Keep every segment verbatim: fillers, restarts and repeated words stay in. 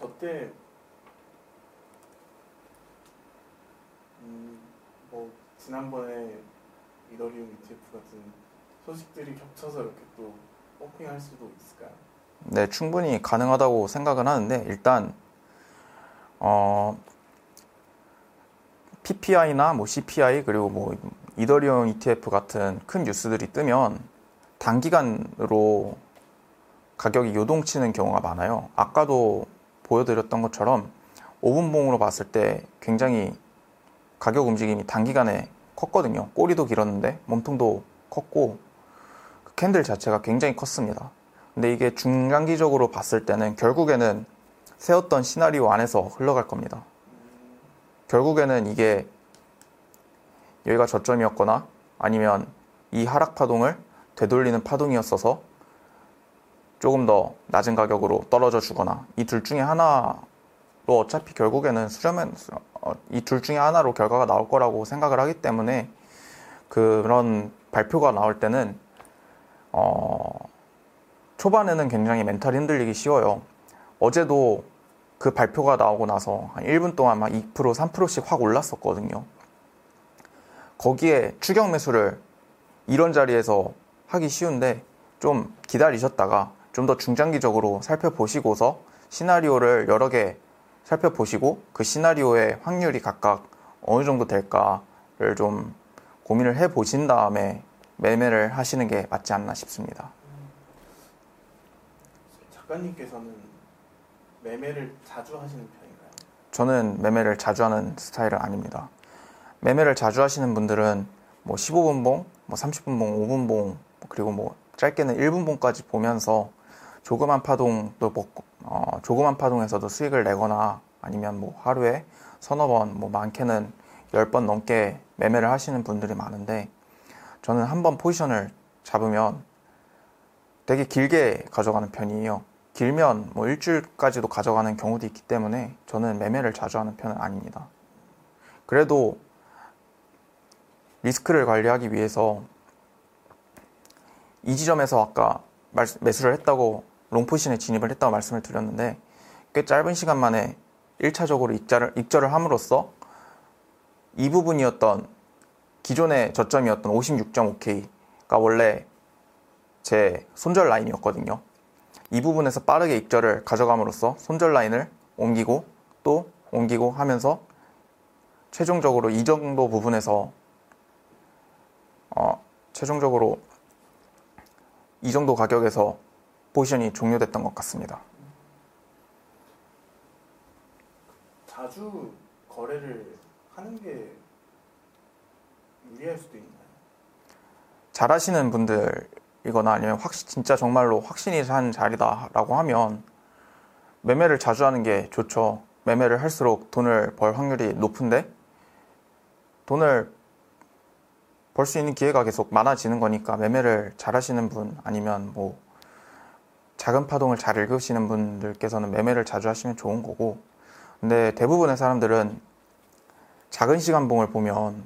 저때 음, 뭐 지난번에 이더리움 이티에프 같은 소식들이 겹쳐서 이렇게 또 펌핑할 수도 있을까요? 네, 충분히 가능하다고 생각은 하는데 일단 어, 피피아이나 뭐 씨피아이 그리고 뭐 이더리움 이티에프 같은 큰 뉴스들이 뜨면 단기간으로 가격이 요동치는 경우가 많아요. 아까도 보여드렸던 것처럼 오 분봉으로 봤을 때 굉장히 가격 움직임이 단기간에 컸거든요. 꼬리도 길었는데 몸통도 컸고 그 캔들 자체가 굉장히 컸습니다. 근데 이게 중장기적으로 봤을 때는 결국에는 세웠던 시나리오 안에서 흘러갈 겁니다. 결국에는 이게 여기가 저점이었거나 아니면 이 하락 파동을 되돌리는 파동이었어서 조금 더 낮은 가격으로 떨어져 주거나 이 둘 중에 하나로 어차피 결국에는 수렴은 이 둘 중에 하나로 결과가 나올 거라고 생각을 하기 때문에 그런 발표가 나올 때는 어 초반에는 굉장히 멘탈이 흔들리기 쉬워요. 어제도 그 발표가 나오고 나서 한 일 분 동안 막 이 퍼센트, 삼 퍼센트씩 확 올랐었거든요. 거기에 추격 매수를 이런 자리에서 하기 쉬운데 좀 기다리셨다가 좀 더 중장기적으로 살펴보시고서 시나리오를 여러 개 살펴보시고 그 시나리오의 확률이 각각 어느 정도 될까를 좀 고민을 해보신 다음에 매매를 하시는 게 맞지 않나 싶습니다. 작가님께서는 매매를 자주 하시는 편인가요? 저는 매매를 자주 하는 스타일은 아닙니다. 매매를 자주 하시는 분들은 뭐 십오 분봉, 뭐 삼십 분봉, 오 분봉, 그리고 뭐 짧게는 일 분봉까지 보면서 조그만 파동도 먹고, 어, 조그만 파동에서도 수익을 내거나 아니면 뭐 하루에 서너 번, 뭐 많게는 열 번 넘게 매매를 하시는 분들이 많은데 저는 한번 포지션을 잡으면 되게 길게 가져가는 편이에요. 길면 뭐 일주일까지도 가져가는 경우도 있기 때문에 저는 매매를 자주 하는 편은 아닙니다. 그래도 리스크를 관리하기 위해서 이 지점에서 아까 매수를 했다고 롱포지션에 진입을 했다고 말씀을 드렸는데 꽤 짧은 시간 만에 일 차적으로 익절을, 익절을 함으로써 이 부분이었던 기존의 저점이었던 오십육 점 오 케이가 원래 제 손절 라인이었거든요. 이 부분에서 빠르게 익절을 가져감으로써 손절 라인을 옮기고 또 옮기고 하면서 최종적으로 이 정도 부분에서 어, 최종적으로 이 정도 가격에서 포지션이 종료됐던 것 같습니다. 자주 거래를 하는 게 유리할 수도 있나요? 잘하시는 분들이거나 아니면 확신, 진짜 정말로 확신이 산 자리다라고 하면 매매를 자주 하는 게 좋죠. 매매를 할수록 돈을 벌 확률이 높은데 돈을 벌 수 있는 기회가 계속 많아지는 거니까 매매를 잘 하시는 분 아니면 뭐 작은 파동을 잘 읽으시는 분들께서는 매매를 자주 하시면 좋은 거고 근데 대부분의 사람들은 작은 시간봉을 보면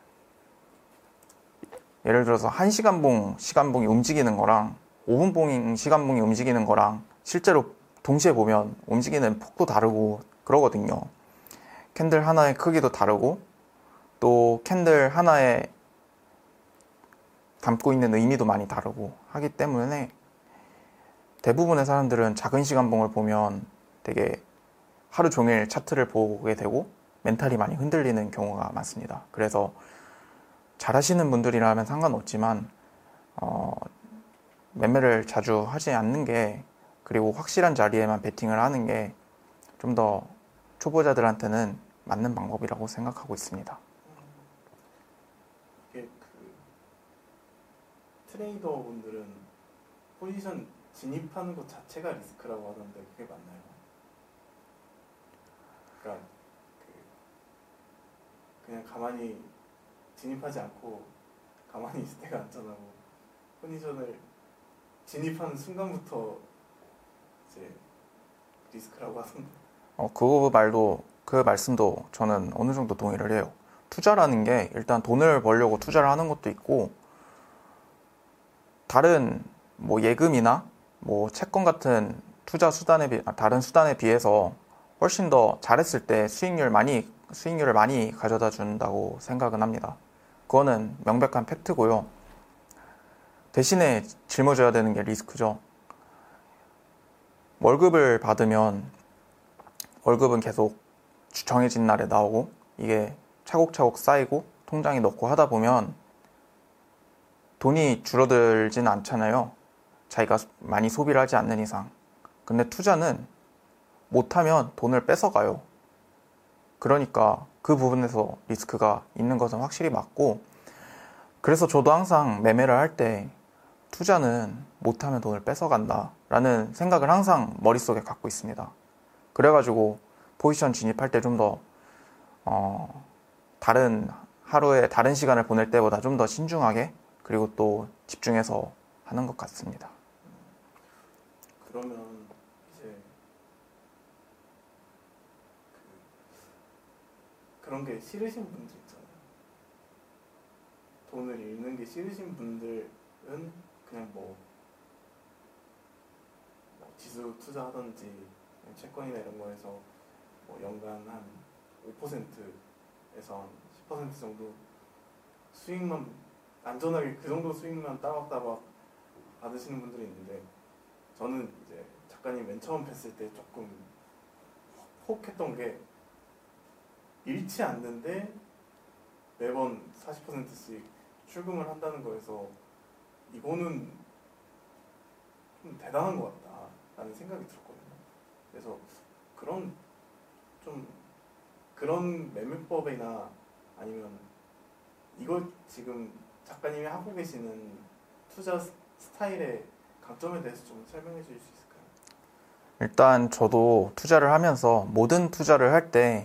예를 들어서 한 시간봉 시간봉이 움직이는 거랑 오 분봉 시간봉이 움직이는 거랑 실제로 동시에 보면 움직이는 폭도 다르고 그러거든요. 캔들 하나의 크기도 다르고 또 캔들 하나에 담고 있는 의미도 많이 다르고 하기 때문에 대부분의 사람들은 작은 시간봉을 보면 되게 하루 종일 차트를 보게 되고 멘탈이 많이 흔들리는 경우가 많습니다. 그래서 잘하시는 분들이라면 상관없지만 어, 매매를 자주 하지 않는 게 그리고 확실한 자리에만 베팅을 하는 게 좀 더 초보자들한테는 맞는 방법이라고 생각하고 있습니다. 이게 그 트레이더 분들은 포지션 진입하는 것 자체가 리스크라고 하던데 그게 맞나요? 그러니까 그 그냥 가만히 진입하지 않고 가만히 있을 때가 안전하고 포지션을 진입하는 순간부터 이제 리스크라고 하던데. 어, 그 말도 그 말씀도 저는 어느 정도 동의를 해요. 투자라는 게 일단 돈을 벌려고 투자를 하는 것도 있고 다른 뭐 예금이나 뭐 채권 같은 투자 수단에 비, 다른 수단에 비해서 훨씬 더 잘했을 때 수익률 많이, 수익률을 많이 가져다 준다고 생각은 합니다. 그거는 명백한 팩트고요. 대신에 짊어져야 되는 게 리스크죠. 월급을 받으면 월급은 계속 정해진 날에 나오고 이게 차곡차곡 쌓이고 통장에 넣고 하다 보면 돈이 줄어들진 않잖아요. 자기가 많이 소비를 하지 않는 이상. 근데 투자는 못하면 돈을 뺏어가요. 그러니까 그 부분에서 리스크가 있는 것은 확실히 맞고, 그래서 저도 항상 매매를 할 때 투자는 못하면 돈을 뺏어간다 라는 생각을 항상 머릿속에 갖고 있습니다. 그래가지고 포지션 진입할 때 좀 더 어, 다른 하루에 다른 시간을 보낼 때보다 좀 더 신중하게 그리고 또 집중해서 하는 것 같습니다. 그러면 이제 그, 그런 게 싫으신 분들 있잖아요. 돈을 잃는 게 싫으신 분들은 그냥 뭐, 뭐 지수 투자하든지 채권이나 이런 거에서 뭐 연간 한 오 퍼센트에서 한 십 퍼센트 정도 수익만 안전하게 그 정도 수익만 따박따박 받으시는 분들이 있는데, 저는 이제 작가님 맨 처음 뵀을 때 조금 혹 했던 게, 잃지 않는데 매번 사십 퍼센트씩 출금을 한다는 거에서 이거는 좀 대단한 것 같다라는 생각이 들었거든요. 그래서 그런 좀 그런 매매법이나 아니면 이거 지금 작가님이 하고 계시는 투자 스타일의 강점에 대해서 좀 설명해 주실 수 있을까요? 일단 저도 투자를 하면서 모든 투자를 할 때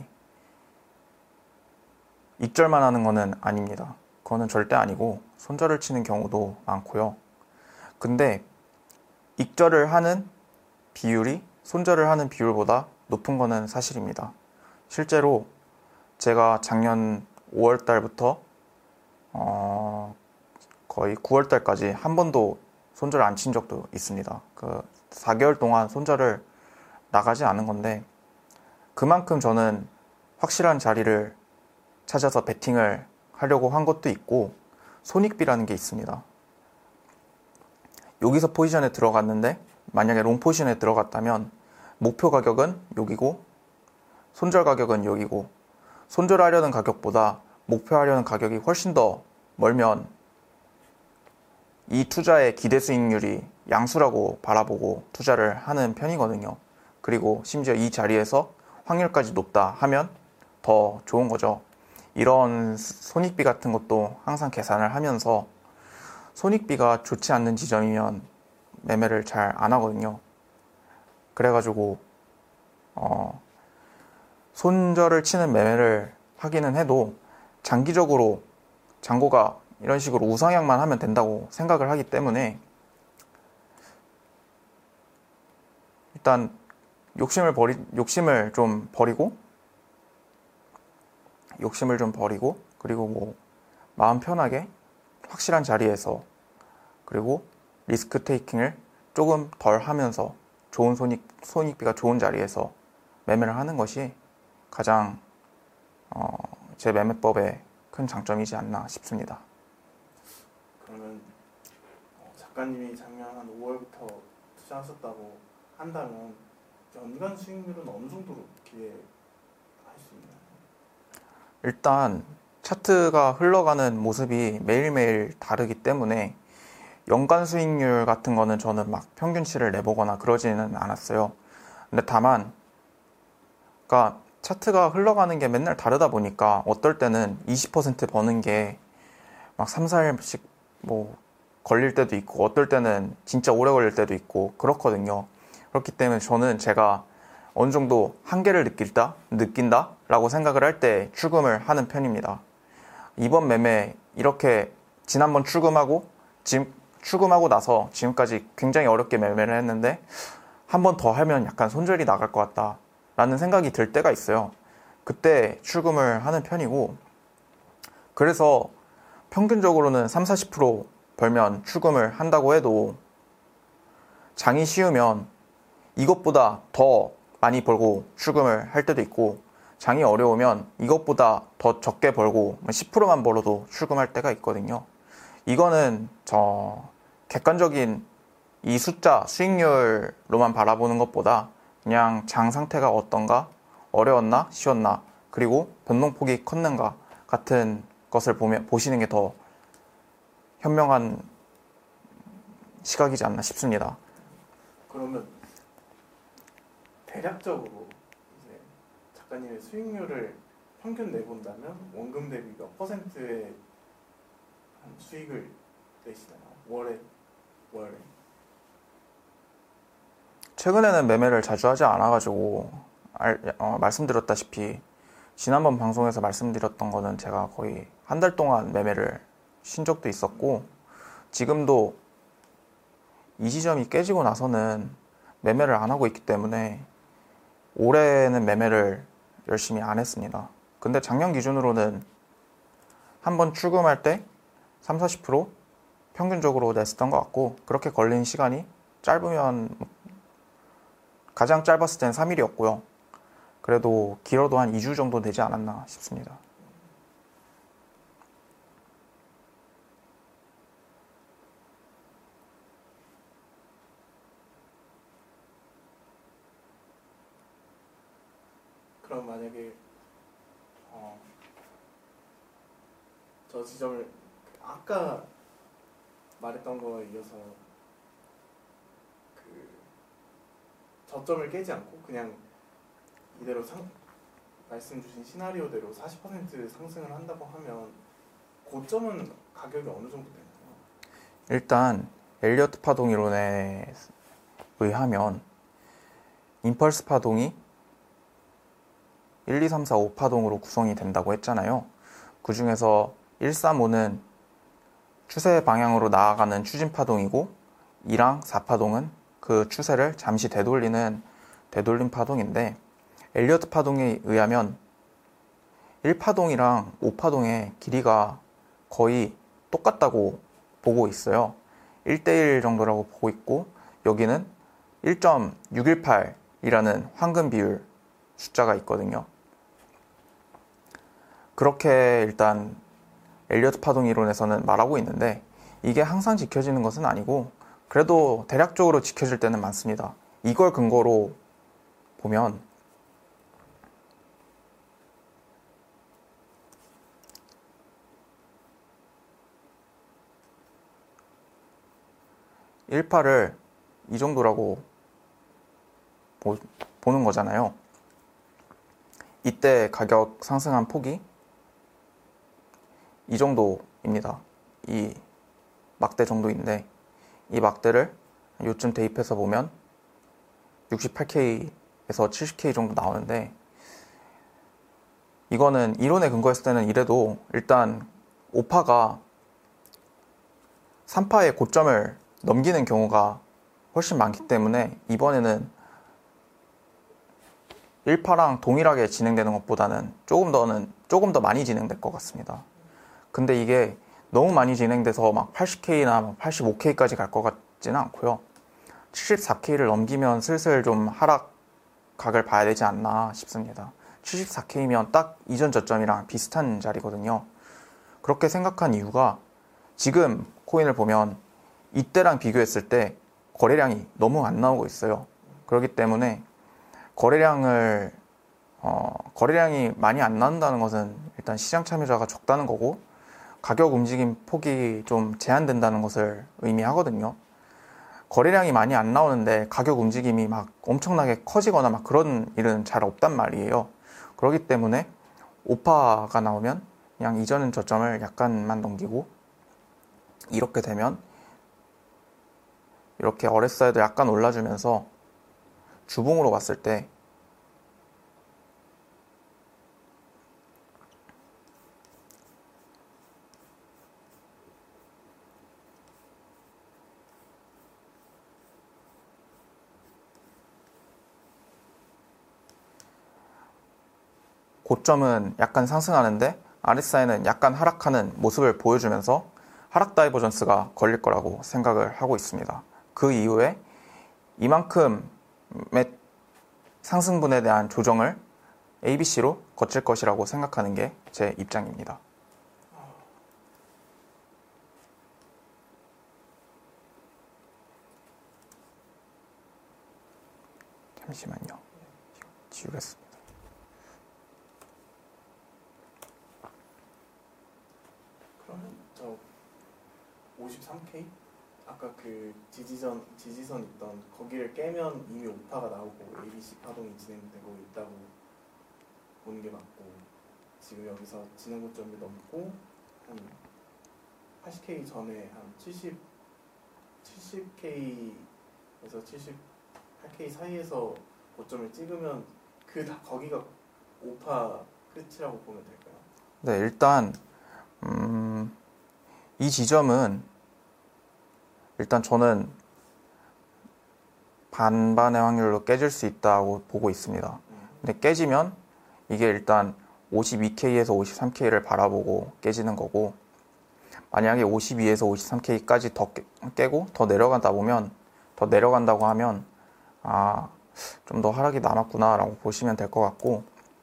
익절만 하는 거는 아닙니다. 그거는 절대 아니고 손절을 치는 경우도 많고요. 근데 익절을 하는 비율이 손절을 하는 비율보다 높은 거는 사실입니다. 실제로 제가 작년 오월 달부터 어 거의 구월 달까지 한 번도 손절 안 친 적도 있습니다. 그 사 개월 동안 손절을 나가지 않은 건데, 그만큼 저는 확실한 자리를 찾아서 베팅을 하려고 한 것도 있고, 손익비라는 게 있습니다. 여기서 포지션에 들어갔는데 만약에 롱 포지션에 들어갔다면 목표 가격은 여기고 손절 가격은 여기고, 손절하려는 가격보다 목표하려는 가격이 훨씬 더 멀면 이 투자의 기대 수익률이 양수라고 바라보고 투자를 하는 편이거든요. 그리고 심지어 이 자리에서 확률까지 높다 하면 더 좋은 거죠. 이런 손익비 같은 것도 항상 계산을 하면서, 손익비가 좋지 않는 지점이면 매매를 잘 안 하거든요. 그래가지고 어, 손절을 치는 매매를 하기는 해도 장기적으로 잔고가 이런 식으로 우상향만 하면 된다고 생각을 하기 때문에 일단 욕심을 버리, 욕심을 좀 버리고 욕심을 좀 버리고 그리고 뭐 마음 편하게 확실한 자리에서, 그리고 리스크 테이킹을 조금 덜 하면서 좋은 손익, 손익비가 좋은 자리에서 매매를 하는 것이 가장 어, 제 매매법의 큰 장점이지 않나 싶습니다. 그러면 어, 작가님이 작년 한 오월부터 투자하셨다고 한다면 연간 수익률은 어느 정도로 기대할 수 있나요? 일단 차트가 흘러가는 모습이 매일매일 다르기 때문에 연간 수익률 같은 거는 저는 막 평균치를 내보거나 그러지는 않았어요. 근데 다만 그러니까 차트가 흘러가는 게 맨날 다르다 보니까 어떨 때는 이십 퍼센트 버는 게 막 삼, 사 일씩 뭐 걸릴 때도 있고, 어떨 때는 진짜 오래 걸릴 때도 있고 그렇거든요. 그렇기 때문에 저는 제가 어느 정도 한계를 느낀다, 느낀다 라고 생각을 할 때 출금을 하는 편입니다. 이번 매매 이렇게 지난번 출금하고 지금 출금하고 나서 지금까지 굉장히 어렵게 매매를 했는데 한 번 더 하면 약간 손절이 나갈 것 같다 라는 생각이 들 때가 있어요. 그때 출금을 하는 편이고, 그래서 평균적으로는 삼, 사십 퍼센트 벌면 출금을 한다고 해도 장이 쉬우면 이것보다 더 많이 벌고 출금을 할 때도 있고, 장이 어려우면 이것보다 더 적게 벌고 십 퍼센트만 벌어도 출금할 때가 있거든요. 이거는 저 객관적인 이 숫자, 수익률로만 바라보는 것보다 그냥 장 상태가 어떤가, 어려웠나, 쉬웠나, 그리고 변동폭이 컸는가 같은 것을 보면, 보시는 게 더 현명한 시각이지 않나 싶습니다. 그러면 대략적으로 이제 작가님의 수익률을 평균 내본다면 원금 대비 몇 퍼센트의 한 수익을 내시나요? 월에 월에? 최근에는 매매를 자주 하지 않아가지고 알, 어, 말씀드렸다시피 지난번 방송에서 말씀드렸던 거는 제가 거의 한 달 동안 매매를 쉰 적도 있었고, 지금도 이 지점이 깨지고 나서는 매매를 안 하고 있기 때문에 올해는 매매를 열심히 안 했습니다. 근데 작년 기준으로는 한번 출금할 때 삼, 사십 퍼센트 평균적으로 냈었던 것 같고, 그렇게 걸린 시간이 짧으면 가장 짧았을 땐 삼 일이었고요. 그래도 길어도 한 이 주 정도 되지 않았나 싶습니다. 그럼 만약에 어, 저 지점을 아까 말했던 거에 이어서 그 저점을 깨지 않고 그냥 이대로 상, 말씀 주신 시나리오대로 사십 퍼센트 상승을 한다고 하면 고점은 가격이 어느 정도 되나요? 일단 엘리어트 파동 이론에 의하면 임펄스 파동이 일, 이, 삼, 사, 오 파동으로 구성이 된다고 했잖아요. 그 중에서 일, 삼, 오는 추세 방향으로 나아가는 추진 파동이고, 이랑 사 파동은 그 추세를 잠시 되돌리는 되돌림 파동인데, 엘리어트 파동에 의하면 일 파동이랑 오 파동의 길이가 거의 똑같다고 보고 있어요. 일 대 일 정도라고 보고 있고, 여기는 일 점 육일팔이라는 황금 비율 숫자가 있거든요. 그렇게 일단 엘리어트 파동 이론에서는 말하고 있는데, 이게 항상 지켜지는 것은 아니고 그래도 대략적으로 지켜질 때는 많습니다. 이걸 근거로 보면 일 파를 이 정도라고 보, 보는 거잖아요. 이때 가격 상승한 폭이 이 정도입니다. 이 막대 정도인데, 이 막대를 요쯤 대입해서 보면 육십팔 케이에서 칠십 케이 정도 나오는데, 이거는 이론에 근거했을 때는 이래도 일단 오 파가 삼 파의 고점을 넘기는 경우가 훨씬 많기 때문에 이번에는 일 파랑 동일하게 진행되는 것보다는 조금 더는 조금 더 많이 진행될 것 같습니다. 근데 이게 너무 많이 진행돼서 막 팔십 케이나 팔십오 케이까지 갈 것 같지는 않고요. 칠십사 케이를 넘기면 슬슬 좀 하락각을 봐야 되지 않나 싶습니다. 칠십사 케이면 딱 이전 저점이랑 비슷한 자리거든요. 그렇게 생각한 이유가, 지금 코인을 보면 이때랑 비교했을 때 거래량이 너무 안 나오고 있어요. 그렇기 때문에 거래량을 어, 거래량이 많이 안 나온다는 것은 일단 시장 참여자가 적다는 거고, 가격 움직임 폭이 좀 제한된다는 것을 의미하거든요. 거래량이 많이 안 나오는데 가격 움직임이 막 엄청나게 커지거나 막 그런 일은 잘 없단 말이에요. 그렇기 때문에 오 파가 나오면 그냥 이전 저점을 약간만 넘기고, 이렇게 되면 이렇게 알에스아이도 약간 올라주면서 주봉으로 봤을 때 고점은 약간 상승하는데 알에스아이는 약간 하락하는 모습을 보여주면서 하락 다이버전스가 걸릴 거라고 생각을 하고 있습니다. 그 이후에 이만큼의 상승분에 대한 조정을 A, B, C로 거칠 것이라고 생각하는 게 제 입장입니다. 잠시만요. 지우겠습니다. 그러면 저 오십삼 케이? 아까 그 지지선, 지지선 있던 거기를 깨면 이미 오파가 나오고 A, B, C 파동이 진행되고 있다고 보는 게 맞고, 지금 여기서 진행 고점이 넘고 한 팔십 케이 전에 한 칠십, 칠십 케이에서 칠십팔 케이 사이에서 고점을 찍으면 그 다 거기가 오파 끝이라고 보면 될까요? 네, 일단 음, 이 지점은 일단 저는 반반의 확률로 깨질 수 있다고 보고 있습니다. 근데 깨지면 이게 일단 오십이 케이에서 오십삼 케이를 바라보고 깨지는 거고, 만약에 오십이에서 오십삼 케이까지 더 깨, 깨고 더 내려간다 보면, 더 내려간다고 하면 아, 좀 더 하락이 남았구나 라고 보시면 될 것 같고,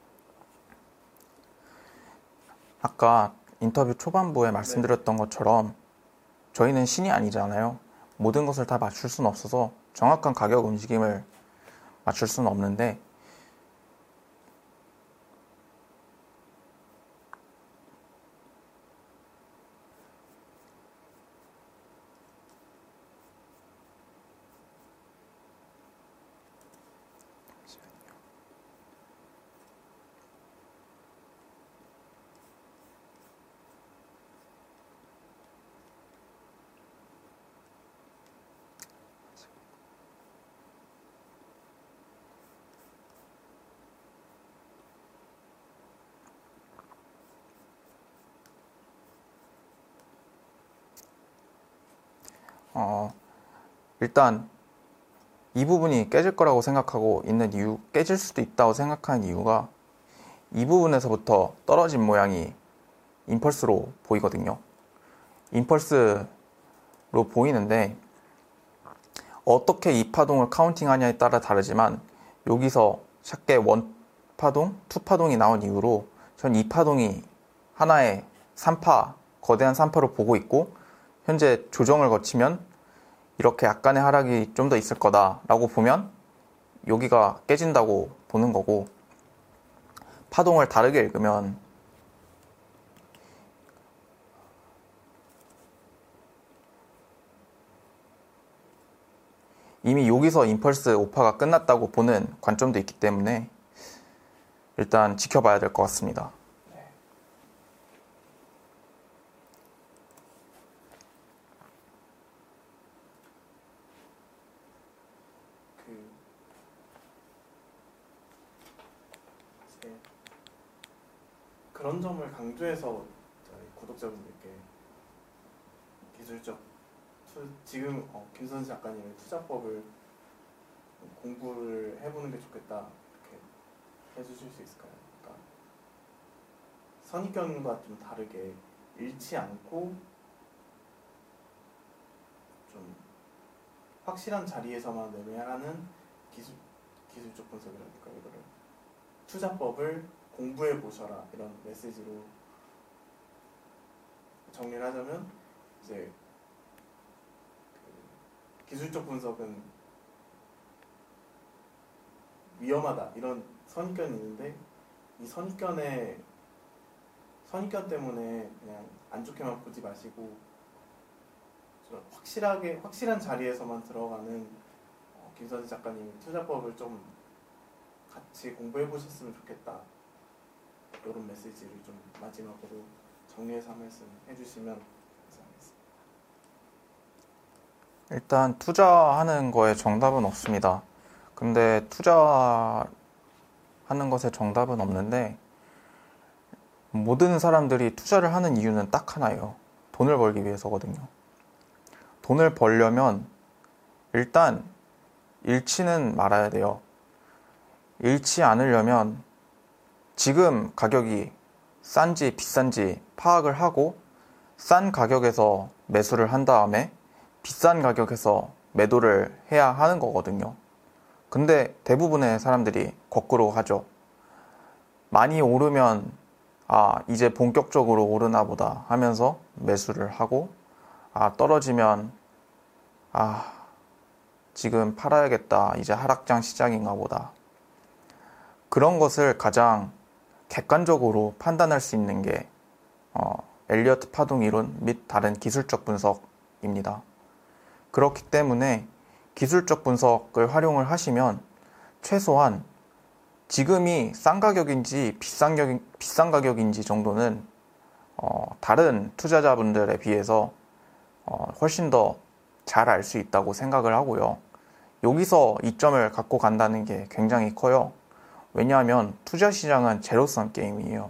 아까 인터뷰 초반부에 말씀드렸던 것처럼 저희는 신이 아니잖아요. 모든 것을 다 맞출 수는 없어서 정확한 가격 움직임을 맞출 수는 없는데, 어, 일단 이 부분이 깨질 거라고 생각하고 있는 이유, 깨질 수도 있다고 생각하는 이유가 이 부분에서부터 떨어진 모양이 임펄스로 보이거든요. 임펄스로 보이는데 어떻게 이 파동을 카운팅하냐에 따라 다르지만, 여기서 샷게 일 파동, 이 파동이 나온 이후로 전 이 파동이 하나의 삼 파, 거대한 삼 파로 보고 있고, 현재 조정을 거치면 이렇게 약간의 하락이 좀 더 있을 거다라고 보면 여기가 깨진다고 보는 거고, 파동을 다르게 읽으면 이미 여기서 임펄스 오파가 끝났다고 보는 관점도 있기 때문에 일단 지켜봐야 될 것 같습니다. 그런 점을 강조해서 저희 구독자분들께 기술적 투, 지금 어, 김선수 작가님의 투자법을 공부를 해보는 게 좋겠다, 이렇게 해주실 수 있을까요? 그러니까 선입견과 좀 다르게 잃지 않고 좀 확실한 자리에서만 매매하는 기술, 기술적 분석이라니까 이거를 투자법을 공부해 보셔라, 이런 메시지로 정리를 하자면, 이제 그 기술적 분석은 위험하다, 이런 선입견이 있는데, 이 선입견에 선입견 때문에 그냥 안 좋게만 보지 마시고 좀 확실하게 확실한 자리에서만 들어가는 어, 김선수 작가님의 투자법을 좀 같이 공부해 보셨으면 좋겠다, 이런 메시지를 좀 마지막으로 정리해서 한 말씀 해주시면 감사하겠습니다. 일단 투자하는 거에 정답은 없습니다. 근데 투자하는 것에 정답은 없는데, 모든 사람들이 투자를 하는 이유는 딱 하나예요. 돈을 벌기 위해서거든요. 돈을 벌려면 일단 잃지는 말아야 돼요. 잃지 않으려면 지금 가격이 싼지 비싼지 파악을 하고 싼 가격에서 매수를 한 다음에 비싼 가격에서 매도를 해야 하는 거거든요. 근데 대부분의 사람들이 거꾸로 하죠. 많이 오르면 아, 이제 본격적으로 오르나 보다 하면서 매수를 하고, 아, 떨어지면 아, 지금 팔아야겠다. 이제 하락장 시작인가 보다. 그런 것을 가장 객관적으로 판단할 수 있는 게 어, 엘리어트 파동 이론 및 다른 기술적 분석입니다. 그렇기 때문에 기술적 분석을 활용을 하시면 최소한 지금이 싼 가격인지 비싼, 격, 비싼 가격인지 정도는 어, 다른 투자자분들에 비해서 어, 훨씬 더 잘 알 수 있다고 생각을 하고요. 여기서 이점을 갖고 간다는 게 굉장히 커요. 왜냐하면 투자 시장은 제로섬 게임이에요.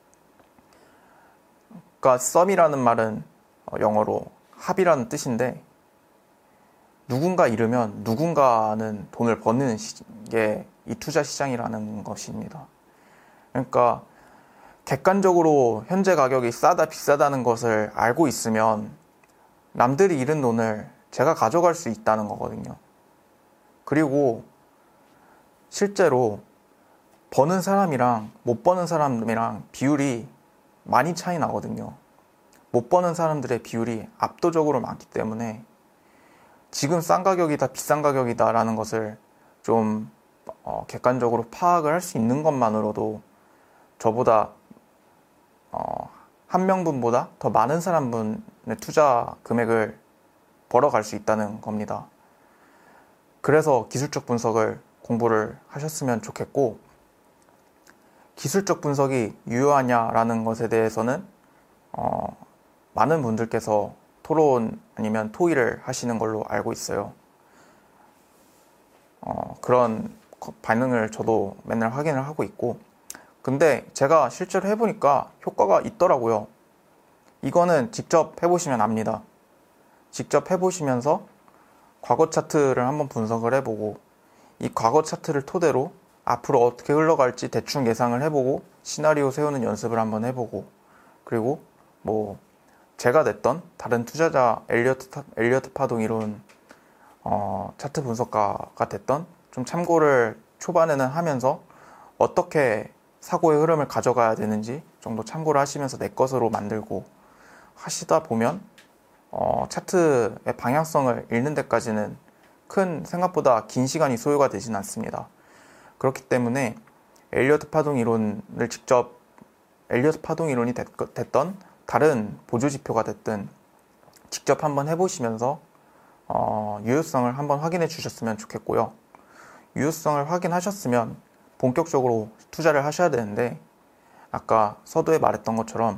그러니까 썸이라는 말은 영어로 합이라는 뜻인데, 누군가 잃으면 누군가는 돈을 버는 게 이 투자 시장이라는 것입니다. 그러니까 객관적으로 현재 가격이 싸다 비싸다는 것을 알고 있으면 남들이 잃은 돈을 제가 가져갈 수 있다는 거거든요. 그리고 실제로 버는 사람이랑 못 버는 사람이랑 비율이 많이 차이 나거든요. 못 버는 사람들의 비율이 압도적으로 많기 때문에 지금 싼 가격이다 비싼 가격이다 라는 것을 좀 어, 객관적으로 파악을 할 수 있는 것만으로도 저보다 어, 한 명분보다 더 많은 사람분의 투자 금액을 벌어갈 수 있다는 겁니다. 그래서 기술적 분석을 공부를 하셨으면 좋겠고, 기술적 분석이 유효하냐라는 것에 대해서는 어, 많은 분들께서 토론 아니면 토의를 하시는 걸로 알고 있어요. 어, 그런 반응을 저도 맨날 확인을 하고 있고, 근데 제가 실제로 해보니까 효과가 있더라고요. 이거는 직접 해보시면 압니다. 직접 해보시면서 과거 차트를 한번 분석을 해보고, 이 과거 차트를 토대로 앞으로 어떻게 흘러갈지 대충 예상을 해보고 시나리오 세우는 연습을 한번 해보고, 그리고 뭐 제가 냈던 다른 투자자 엘리어트, 엘리어트 파동 이론 어, 차트 분석가가 됐던 좀 참고를 초반에는 하면서 어떻게 사고의 흐름을 가져가야 되는지 정도 참고를 하시면서 내 것으로 만들고 하시다 보면 어, 차트의 방향성을 읽는 데까지는 큰 생각보다 긴 시간이 소요가 되진 않습니다. 그렇기 때문에 엘리어트 파동 이론을 직접 엘리어트 파동 이론이 됐, 됐던 다른 보조지표가 됐든 직접 한번 해보시면서 어, 유효성을 한번 확인해 주셨으면 좋겠고요. 유효성을 확인하셨으면 본격적으로 투자를 하셔야 되는데, 아까 서두에 말했던 것처럼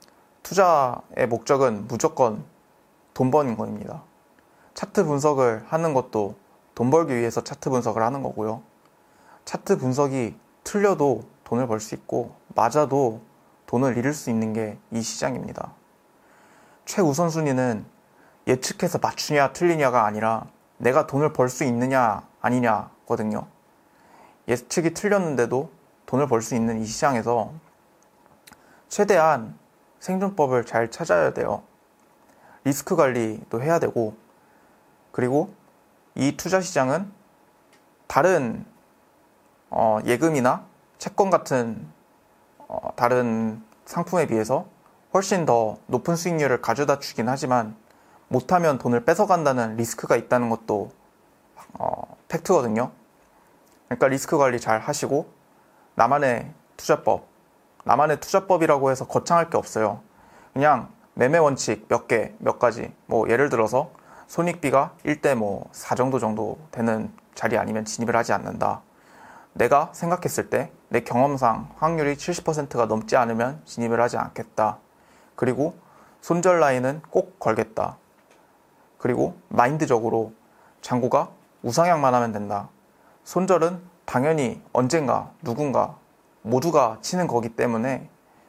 투자의 목적은 무조건 돈 버는 겁니다. 차트 분석을 하는 것도 돈 벌기 위해서 차트 분석을 하는 거고요. 차트 분석이 틀려도 돈을 벌 수 있고 맞아도 돈을 잃을 수 있는 게 이 시장입니다. 최우선순위는 예측해서 맞추냐 틀리냐가 아니라 내가 돈을 벌 수 있느냐 아니냐거든요. 예측이 틀렸는데도 돈을 벌 수 있는 이 시장에서 최대한 생존법을 잘 찾아야 돼요. 리스크 관리도 해야 되고, 그리고 이 투자 시장은 다른 어, 예금이나 채권 같은 어, 다른 상품에 비해서 훨씬 더 높은 수익률을 가져다 주긴 하지만 못하면 돈을 뺏어간다는 리스크가 있다는 것도 어, 팩트거든요. 그러니까 리스크 관리 잘 하시고, 나만의 투자법, 나만의 투자법이라고 해서 거창할 게 없어요. 그냥 매매 원칙 몇 개, 몇 가지, 뭐 예를 들어서 손익비가 일 대 뭐 사 정도 정도 되는 자리 아니면 진입을 하지 않는다. 내가 생각했을 때 내 경험상 확률이 칠십 퍼센트가 넘지 않으면 진입을 하지 않겠다. 그리고 손절 라인은 꼭 걸겠다. 그리고 마인드적으로 장구가 우상향만 하면 된다. 손절은 당연히 언젠가 누군가 모두가 치는 거기 때문에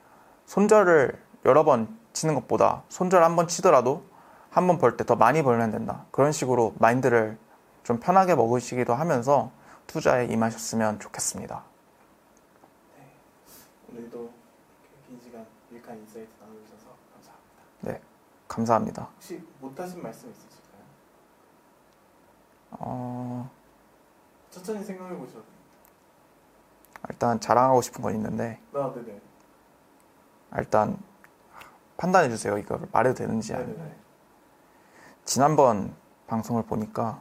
손절을 여러 번 치는 것보다 손절 한 번 치더라도 한 번 벌 때 더 많이 벌면 된다. 그런 식으로 마인드를 좀 편하게 먹으시기도 하면서 투자에 임하셨으면 좋겠습니다. 네, 오늘도 긴 시간 유익한 인사이트 나눠주셔서 감사합니다. 네, 감사합니다. 혹시 못하신 말씀 있으실까요? 어... 천천히 생각해 보셔도 돼요. 일단 자랑하고 싶은 건 있는데 아, 네네. 일단 판단해 주세요. 이걸 말해도 되는지 아니면. 네네네. 지난번 방송을 보니까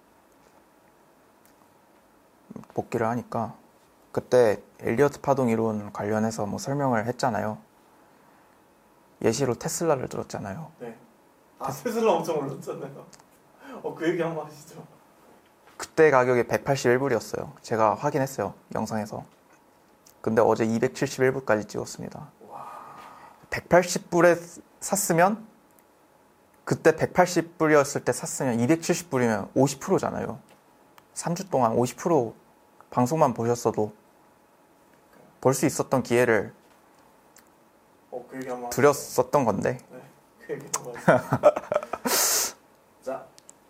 복귀를 하니까 그때 엘리어트 파동 이론 관련해서 뭐 설명을 했잖아요. 예시로 테슬라를 들었잖아요. 네. 아, 테슬라 엄청 올랐잖아요. 어, 그 얘기 한번 하시죠. 그때 가격이 백팔십일 불이었어요. 제가 확인했어요. 영상에서. 근데 어제 이백칠십일 불까지 찍었습니다. 와. 백팔십 불에 샀으면 그때 백팔십 불이었을 때 샀으면 이백칠십 불이면 오십 퍼센트잖아요. 삼 주 동안 오십 퍼센트 방송만 보셨어도 볼 수 있었던 기회를 어, 그 얘기 한번 드렸었던 건데. 네, 그 얘기 한번 하시죠. 자,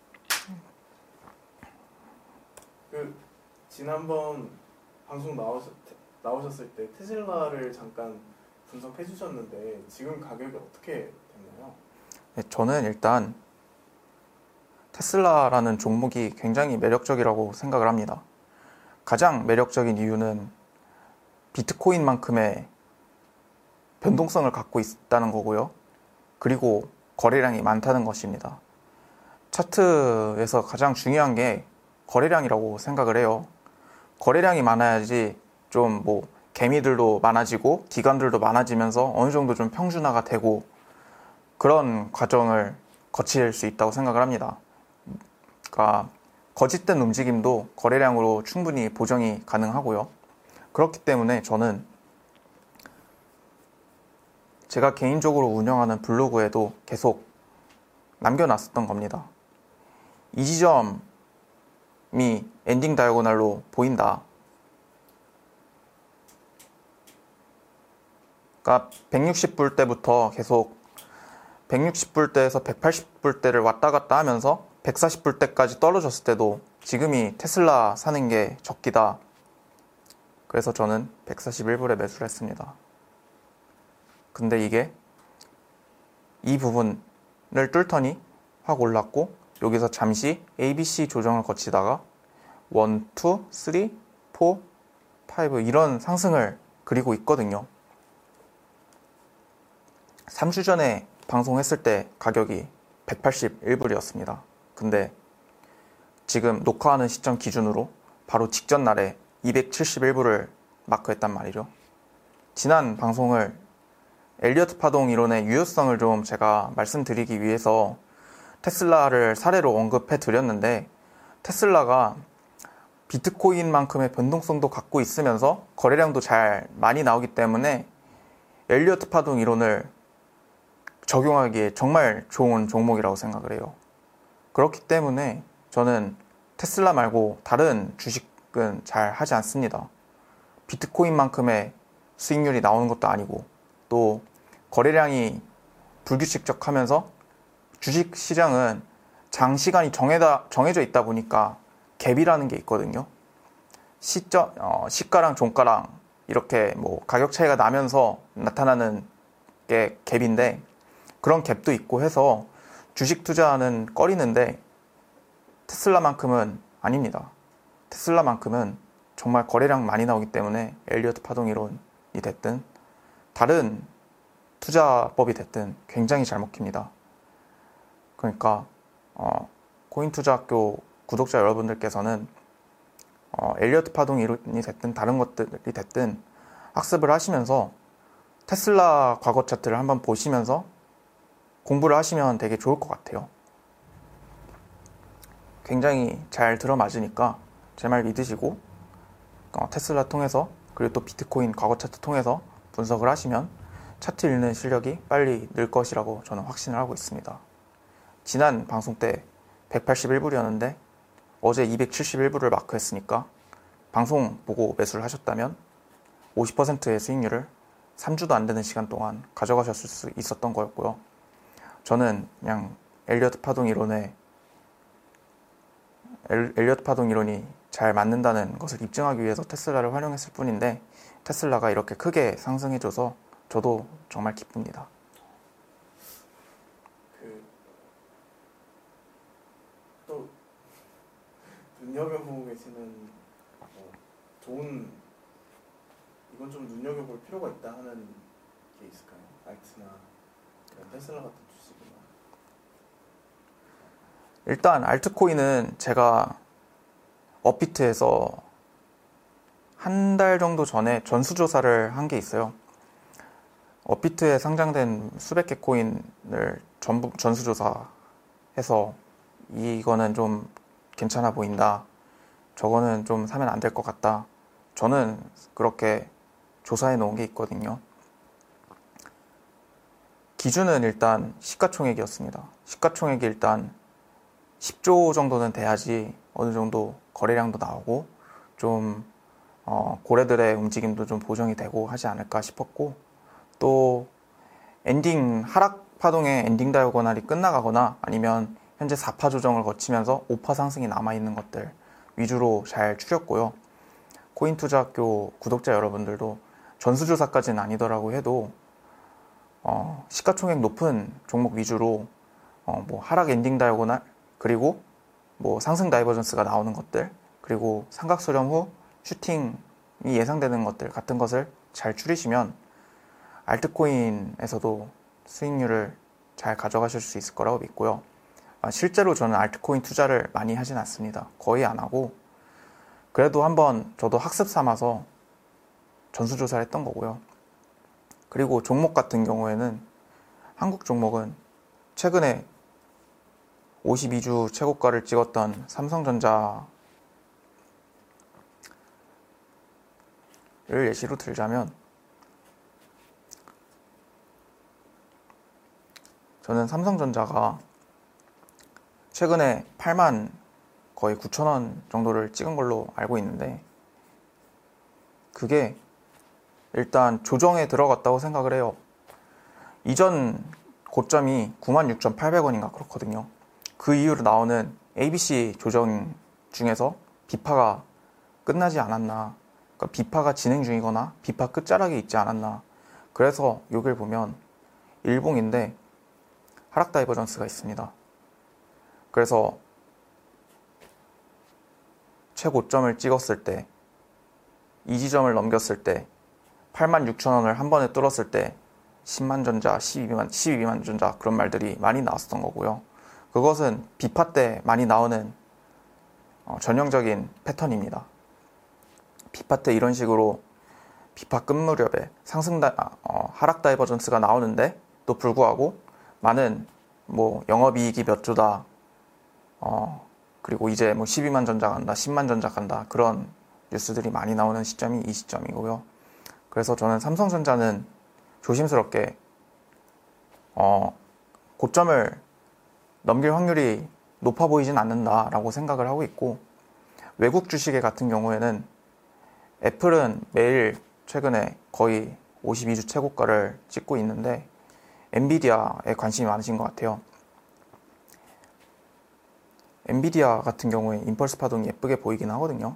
그 지난번 방송 나오셨, 나오셨을 때 테슬라를 잠깐 분석해 주셨는데 지금 가격이 어떻게 됐나요? 네, 저는 일단 테슬라라는 종목이 굉장히 매력적이라고 생각을 합니다. 가장 매력적인 이유는 비트코인만큼의 변동성을 갖고 있다는 거고요. 그리고 거래량이 많다는 것입니다. 차트에서 가장 중요한 게 거래량이라고 생각을 해요. 거래량이 많아야지 좀 뭐 개미들도 많아지고 기관들도 많아지면서 어느 정도 좀 평준화가 되고 그런 과정을 거칠 수 있다고 생각을 합니다. 그러니까 거짓된 움직임도 거래량으로 충분히 보정이 가능하고요. 그렇기 때문에 저는 제가 개인적으로 운영하는 블로그에도 계속 남겨놨었던 겁니다. 이 지점이 엔딩 다이고날로 보인다. 그러니까 백육십 불대부터 계속 백육십 불대에서 백팔십 불대를 왔다 갔다 하면서 백사십 불대까지 떨어졌을 때도 지금이 테슬라 사는 게 적기다. 그래서 저는 백사십일 불에 매수를 했습니다. 근데 이게 이 부분을 뚫더니 확 올랐고 여기서 잠시 에이비씨 조정을 거치다가 일, 이, 삼, 사, 오 이런 상승을 그리고 있거든요. 삼 주 전에 방송했을 때 가격이 백팔십일 불이었습니다. 근데 지금 녹화하는 시점 기준으로 바로 직전 날에 이백칠십일 불을 마크했단 말이죠. 지난 방송을 엘리어트 파동 이론의 유효성을 좀 제가 말씀드리기 위해서 테슬라를 사례로 언급해 드렸는데 테슬라가 비트코인만큼의 변동성도 갖고 있으면서 거래량도 잘 많이 나오기 때문에 엘리어트 파동 이론을 적용하기에 정말 좋은 종목이라고 생각을 해요. 그렇기 때문에 저는 테슬라 말고 다른 주식은 잘 하지 않습니다. 비트코인만큼의 수익률이 나오는 것도 아니고 또 거래량이 불규칙적하면서 주식 시장은 장시간이 정해다, 정해져 있다 보니까 갭이라는 게 있거든요. 시점, 어, 시가랑 종가랑 이렇게 뭐 가격 차이가 나면서 나타나는 게 갭인데 그런 갭도 있고 해서 주식 투자는 꺼리는데 테슬라만큼은 아닙니다. 테슬라만큼은 정말 거래량 많이 나오기 때문에 엘리어트 파동 이론이 됐든 다른 투자법이 됐든 굉장히 잘 먹힙니다. 그러니까 어, 코인투자학교 구독자 여러분들께서는 어, 엘리어트 파동 이론이 됐든 다른 것들이 됐든 학습을 하시면서 테슬라 과거 차트를 한번 보시면서 공부를 하시면 되게 좋을 것 같아요. 굉장히 잘 들어맞으니까 제 말 믿으시고 어, 테슬라 통해서 그리고 또 비트코인 과거 차트 통해서 분석을 하시면 차트 읽는 실력이 빨리 늘 것이라고 저는 확신을 하고 있습니다. 지난 방송 때 백팔십일 불이었는데 어제 이백칠십일 불을 마크했으니까 방송 보고 매수를 하셨다면 오십 퍼센트의 수익률을 삼 주도 안 되는 시간 동안 가져가셨을 수 있었던 거였고요. 저는 그냥 엘리어트 파동 이론에 엘, 엘리어트 파동 이론이 잘 맞는다는 것을 입증하기 위해서 테슬라를 활용했을 뿐인데 테슬라가 이렇게 크게 상승해줘서 저도 정말 기쁩니다. 그 또 눈여겨보고 계시는 뭐 좋은 이건 좀 눈여겨볼 필요가 있다 하는 게 있을까요? 알트나 이런 테슬라 같은 주식이나. 일단 알트코인은 제가 업비트에서 한 달 정도 전에 전수조사를 한 게 있어요. 업비트에 상장된 수백 개 코인을 전부 전수조사해서 이거는 좀 괜찮아 보인다, 저거는 좀 사면 안 될 것 같다, 저는 그렇게 조사해 놓은 게 있거든요. 기준은 일단 시가총액이었습니다. 시가총액이 일단 십조 정도는 돼야지 어느 정도 거래량도 나오고 좀 어, 고래들의 움직임도 좀 보정이 되고 하지 않을까 싶었고, 또 엔딩 하락 파동의 엔딩 다이아고널이 끝나가거나 아니면 현재 사 파 조정을 거치면서 오 파 상승이 남아있는 것들 위주로 잘 추렸고요. 코인투자학교 구독자 여러분들도 전수조사까지는 아니더라고 해도 어, 시가총액 높은 종목 위주로 어, 뭐 하락 엔딩 다이아고널, 그리고 뭐 상승 다이버전스가 나오는 것들, 그리고 삼각 수렴 후 슈팅이 예상되는 것들 같은 것을 잘 추리시면 알트코인에서도 수익률을 잘 가져가실 수 있을 거라고 믿고요. 아, 실제로 저는 알트코인 투자를 많이 하진 않습니다. 거의 안 하고, 그래도 한번 저도 학습 삼아서 전수조사를 했던 거고요. 그리고 종목 같은 경우에는 한국 종목은 최근에 오십이 주 최고가를 찍었던 삼성전자를 예시로 들자면, 저는 삼성전자가 최근에 팔만 거의 구천 원 정도를 찍은 걸로 알고 있는데, 그게 일단 조정에 들어갔다고 생각을 해요. 이전 고점이 구만 육천팔백 원인가 그렇거든요. 그 이후로 나오는 에이비씨 조정 중에서 비파가 끝나지 않았나, 그러니까 비파가 진행 중이거나 비파 끝자락에 있지 않았나. 그래서 여기를 보면 일봉인데 하락 다이버전스가 있습니다. 그래서 최고점을 찍었을 때, 이 지점을 넘겼을 때 팔만 육천 원을 한 번에 뚫었을 때 십만 전자, 십이만, 십이만 전자 그런 말들이 많이 나왔었던 거고요. 그것은 비파 때 많이 나오는 어, 전형적인 패턴입니다. 비파 때 이런 식으로 비파 끝 무렵에 상승 다, 어, 하락 다이버전스가 나오는데 또 불구하고 많은 뭐 영업이익이 몇 조다, 어, 그리고 이제 뭐 십이만 전자 간다, 십만 전자 간다, 그런 뉴스들이 많이 나오는 시점이 이 시점이고요. 그래서 저는 삼성전자는 조심스럽게 어, 고점을 넘길 확률이 높아 보이진 않는다라고 생각을 하고 있고, 외국 주식에 같은 경우에는 애플은 매일 최근에 거의 오십이 주 최고가를 찍고 있는데 엔비디아에 관심이 많으신 것 같아요. 엔비디아 같은 경우에 임펄스 파동이 예쁘게 보이긴 하거든요.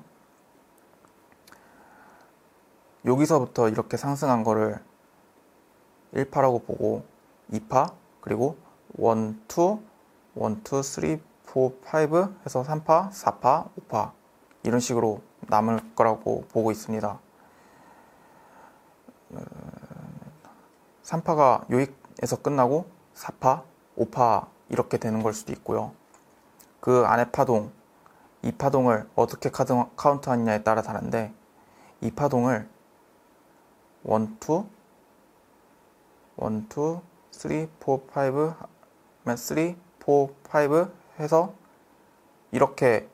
여기서부터 이렇게 상승한 거를 일 파라고 보고 이 파, 그리고 일, 이, 일, 이, 삼, 사, 오 해서 삼 파, 사 파, 오 파 이런 식으로 남을 거라고 보고 있습니다. 삼 파가 요익에서 끝나고 사 파, 오 파 이렇게 되는 걸 수도 있고요. 그 안에 파동, 이 파동을 어떻게 카운트하느냐에 따라 다른데, 이 파동을 일, 이, 일, 이, 삼, 사, 오, 삼, 사, 오 해서 이렇게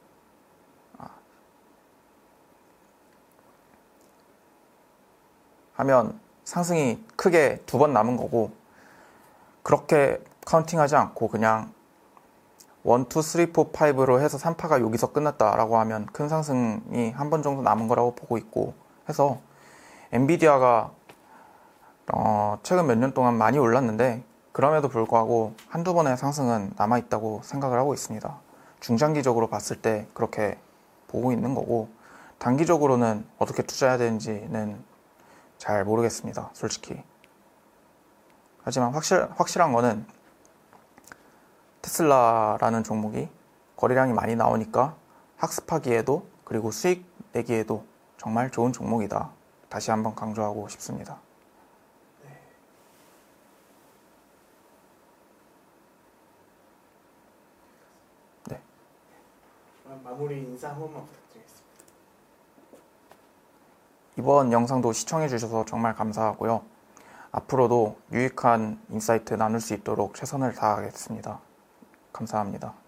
하면 상승이 크게 두 번 남은 거고, 그렇게 카운팅하지 않고 그냥 일, 이, 삼, 사, 오로 해서 삼 파가 여기서 끝났다라고 하면 큰 상승이 한 번 정도 남은 거라고 보고 있고 해서, 엔비디아가 어, 최근 몇 년 동안 많이 올랐는데 그럼에도 불구하고 한두 번의 상승은 남아있다고 생각을 하고 있습니다. 중장기적으로 봤을 때 그렇게 보고 있는 거고, 단기적으로는 어떻게 투자해야 되는지는 잘 모르겠습니다, 솔직히. 하지만 확실, 확실한 거는 테슬라라는 종목이 거래량이 많이 나오니까 학습하기에도 그리고 수익 내기에도 정말 좋은 종목이다. 다시 한번 강조하고 싶습니다. 네. 네. 그럼 마무리 인사 한 번만 부탁드리겠습니다. 이번 영상도 시청해 주셔서 정말 감사하고요. 앞으로도 유익한 인사이트 나눌 수 있도록 최선을 다하겠습니다. 감사합니다.